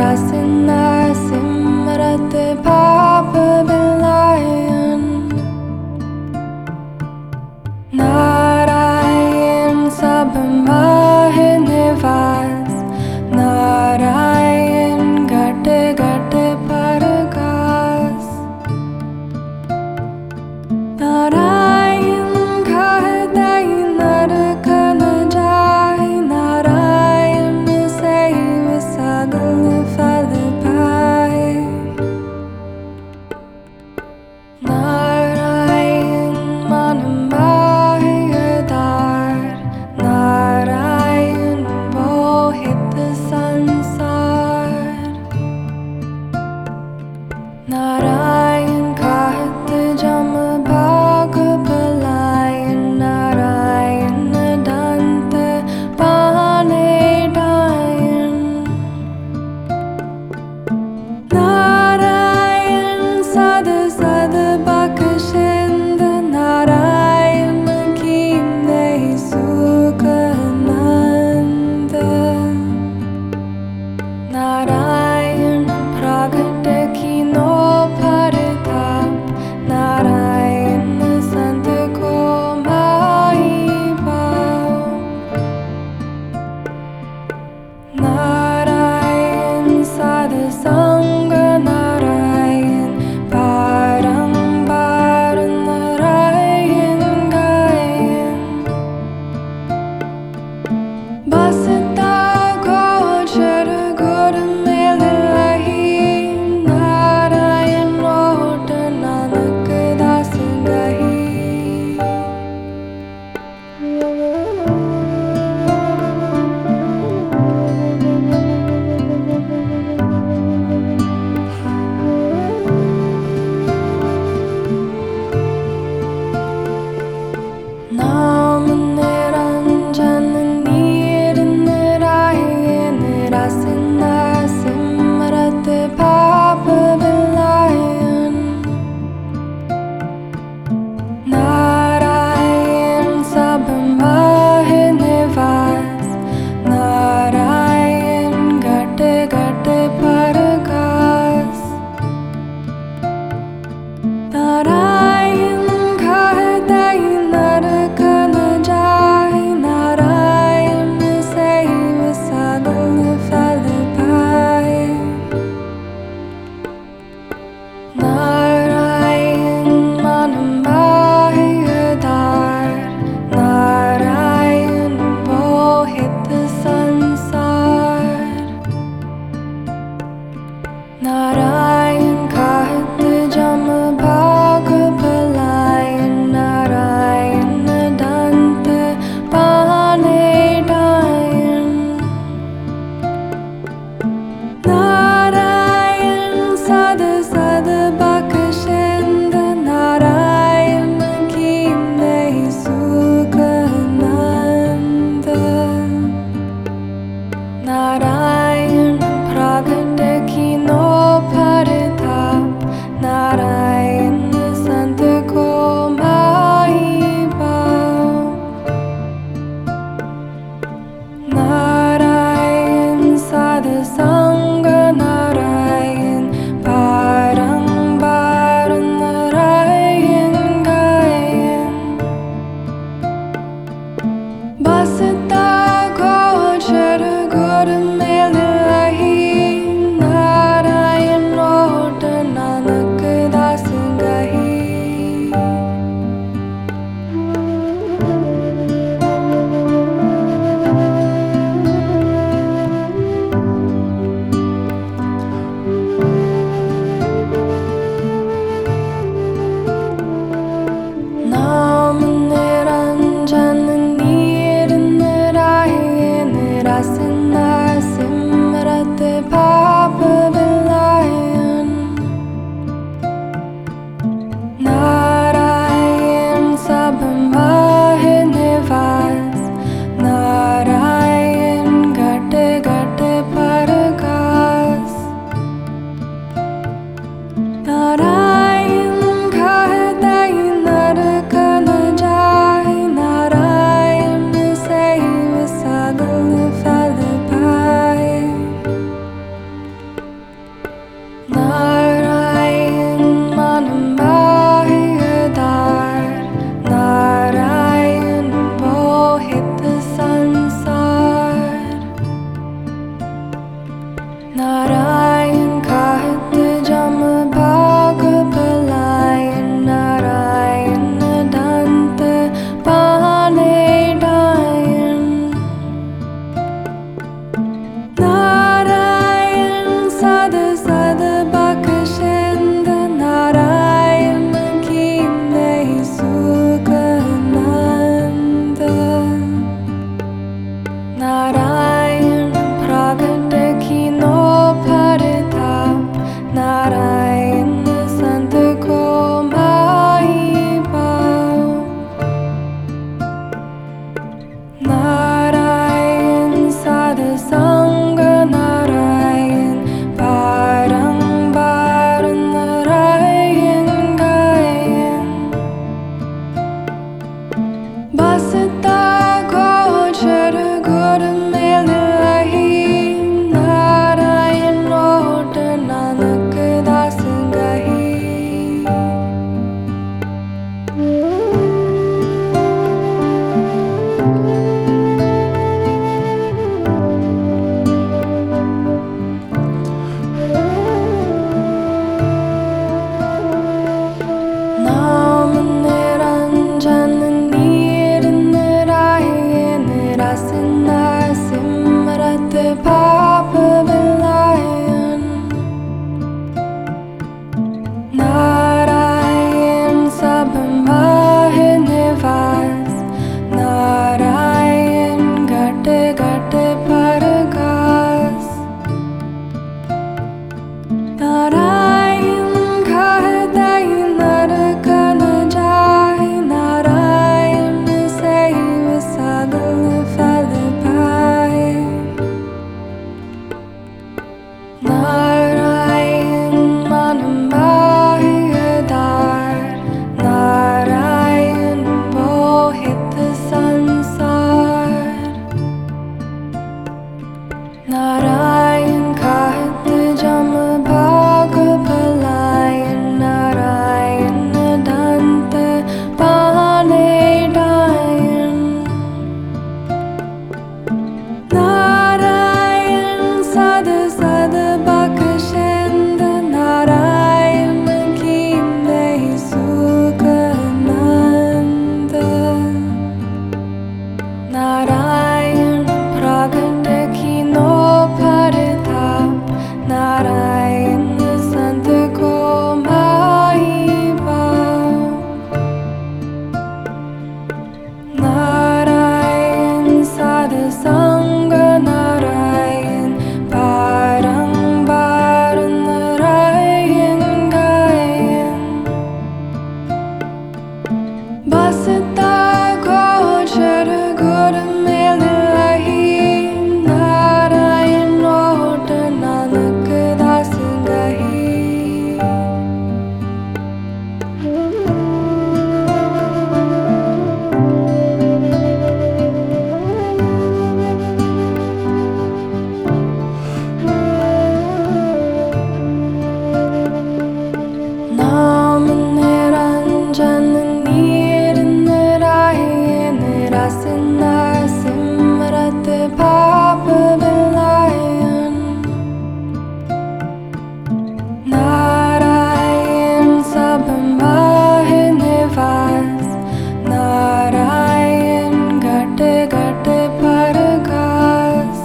रसना सिमरत पाप बिलायन नारायण सब माह निवास नारायण घट घट परगास नारायण कहते नरक न जाए नारायण सेव सगल फल पाए नारायण मन माहियदार नारायण मोहित संसार नारायण कहत जम भाग पलायन नारायण दंत पाने डायन नारायण सद सद बख्शिंद नारायण की नहीं सुख नंद नारायण प्रगट की नो परताप नारायण संत को माही पाओ नारायण साध संग नारायण बारंबार नारायण गायन बसता गोचर गुर मिल रही नारायण ओट नानक दास गही नाम निरंजन नीर नारायण रसना सिमरत पाप बिलायन नारायण सब माह निवास नारायण घट घट परगास नारायण कहते नरक न जाए नारायण सेव सगल फल पाए नारायण मन माहियदार नारायण मोहित संसार नारायण कहत जम भाग पलायन नारायण दंत पाने डायन नारायण सद सद बख्शिंद नारायण की नहीं सुख नंद नारायण प्रगट की नो परताप नारायण संत को माही पाओ नारायण साध संग नारायण बारंबार नारायण गायन बसता गोचर गुर मिल रही नारायण ओट नानक दास गही नाम निरंजन नीर नारायण रसना नारायण कहत जम भाग पलायन नारायण दंत पाने डायन नारायण सद सद बख्शिंद नारायण की नहीं सुख नंद नारायण प्रगट कीनो परताप नारायण संत को माही पाओ नारायण साध संग नारायण बारंबार नारायण गायन बसता गोचर गुर मिल रही नारायण ओट नानक दास गही नाम निरंजन नीर नारायण रसना सिमरत पाप विलायन नारायण सब माह निवास नारायण घट घट परगास नारायण कहते नरक न जाय नारायण सैव सगल फल पाए नारायण मन माहियदार नारायण मोहित संसार नारायण कहत जम भाग पलायन नारायण दंत पाने डायन नारायण सद सद बख्शिंद नारायण की नहीं सुख नंद नारायण प्रगट कीनो परताप नारायण संत को माही पाओ नारायण साध संग नारायण बारंबार नारायण गायन बसता गोचर गुर मिल रही नारायण ओट नानक दास गही नाम निरंजन नीर नारायण रसना सिमरत पाप विलायन नारायण सब माह निवास नारायण घट घट परगास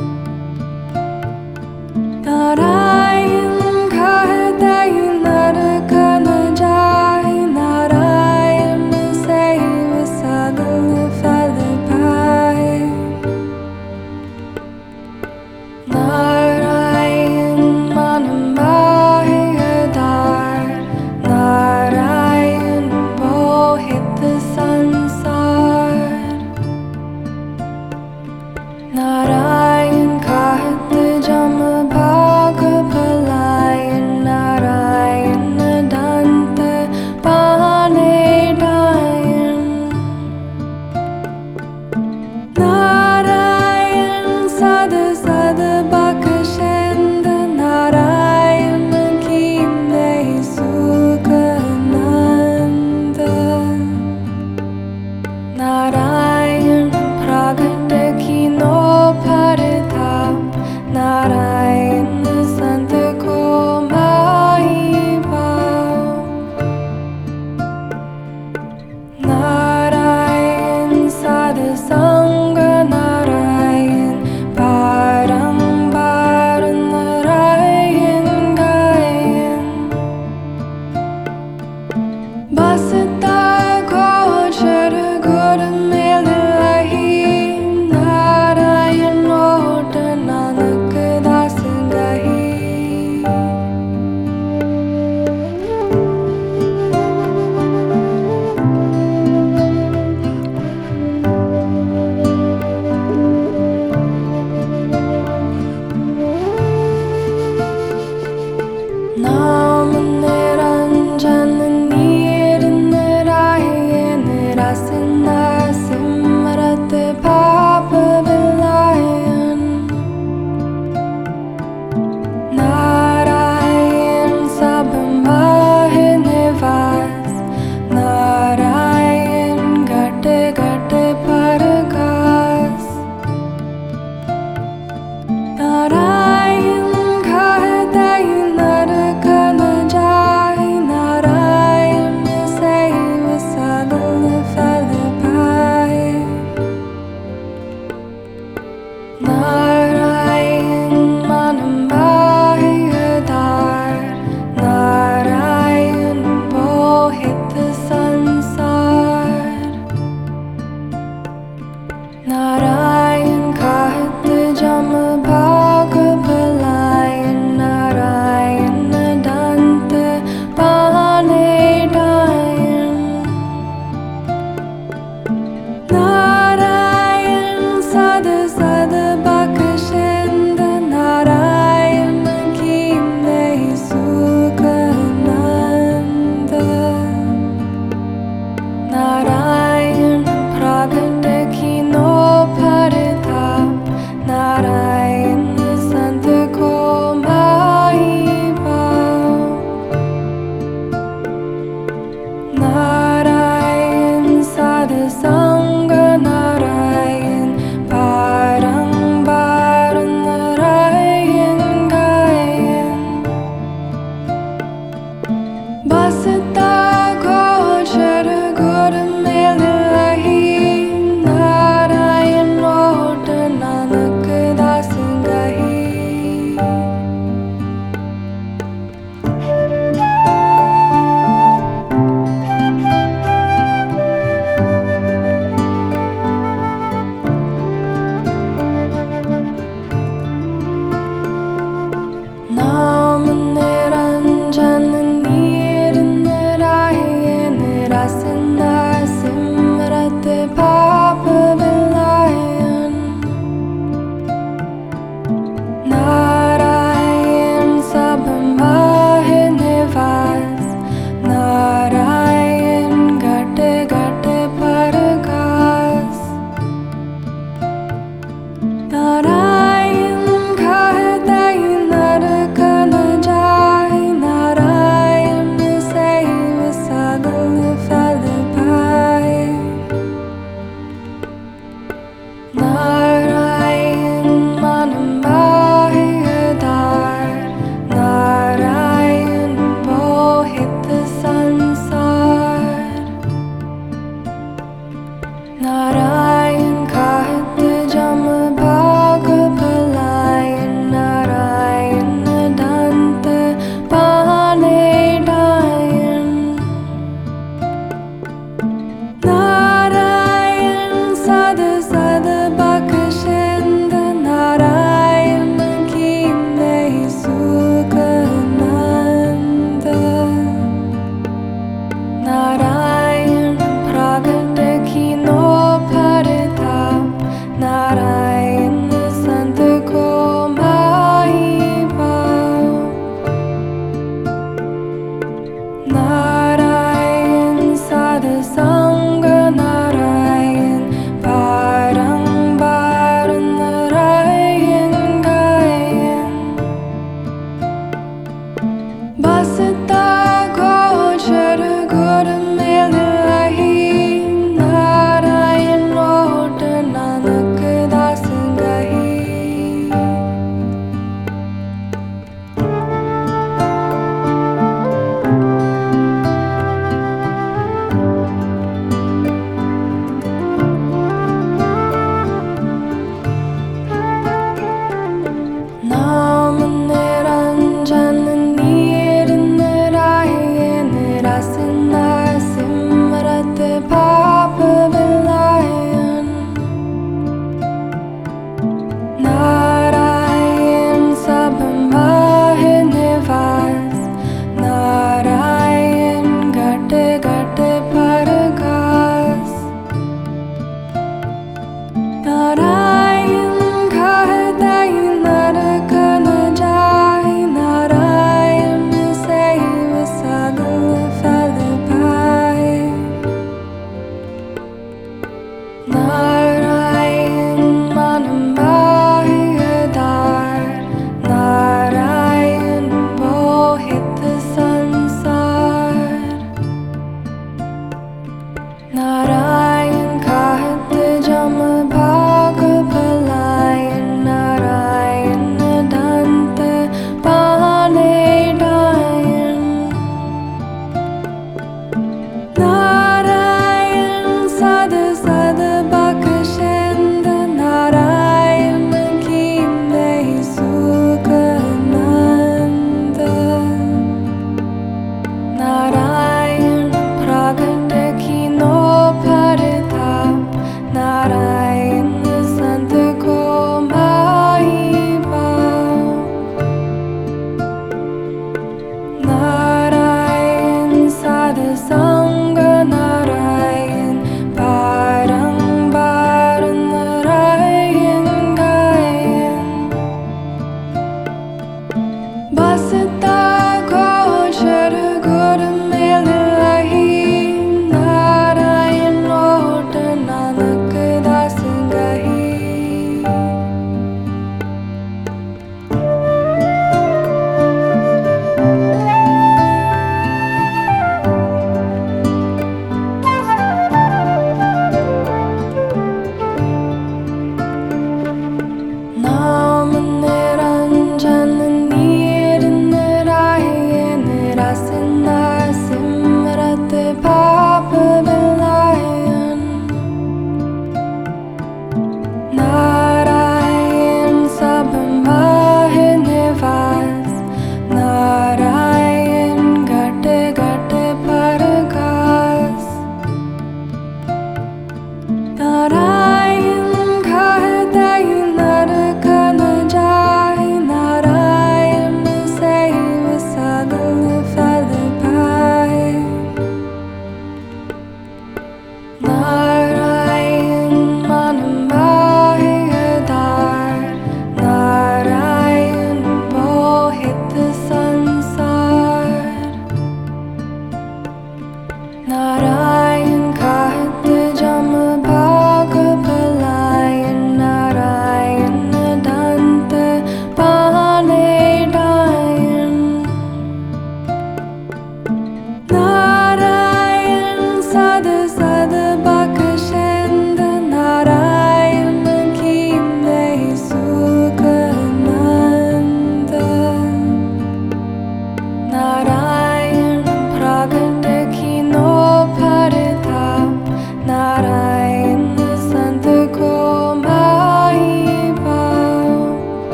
नारायण कहते नरक न जाय नारायण सैव सगल फल पाए नारायण मन माहियदार नारायण मोहित संसार नारायण कहत जम भाग पलायन नारायण दंत पाने डायन नारायण सद सद बख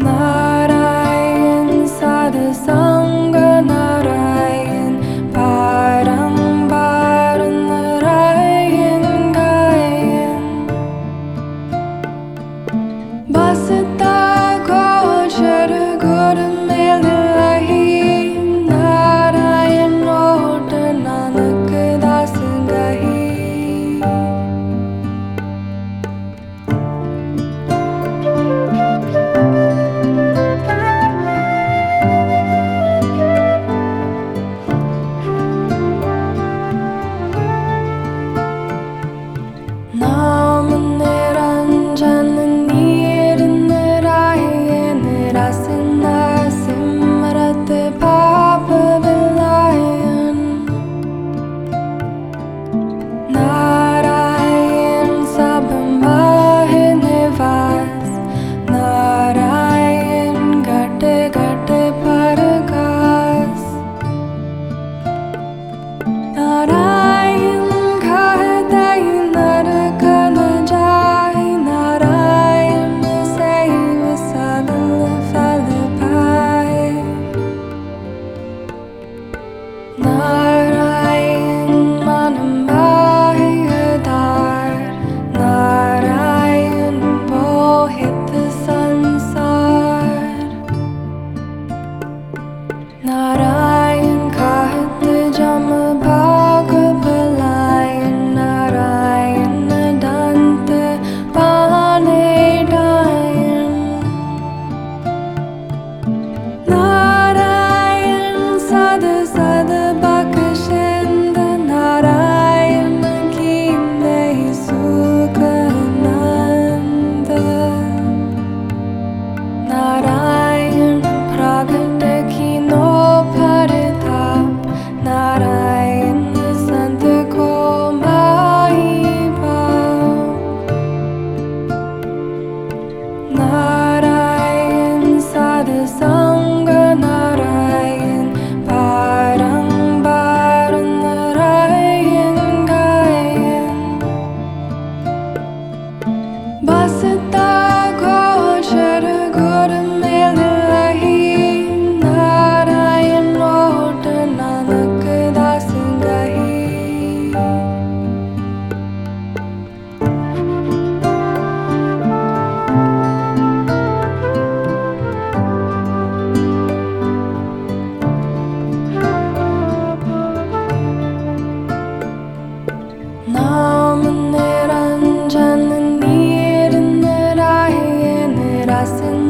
Narayan sadasanga Narayan Param Param Narayan Gayan Basita Gochar Gur Milahi Narayan Ot Nanak Das Gahi Nam Niranjan Nirnarayan Rasana Simrat Papa Vilayan Narayan Sabamahe Nivas Narayan Gat Gat Paragas Narayan Khatai Narakan Jai Narayan Save Sadal Falapai Narayan Manamai Adar Narayan Bohit Sansar Narayan Kahat Jam Bhag Palayan Narayan Dant Pane Dayan Narayan Sad Sad Bakashind Narayan Kinde Sukhananda Narayan Pragat Kino Paritap Narayan Sant Ko Mai Bhav Narayan Sadasanga Narayan Param Param Narayan Gayan Basita Gochar Gur Milahi Narayan Ot Nanak Das Gahi Nam Niranjan Nirnarayan Rasana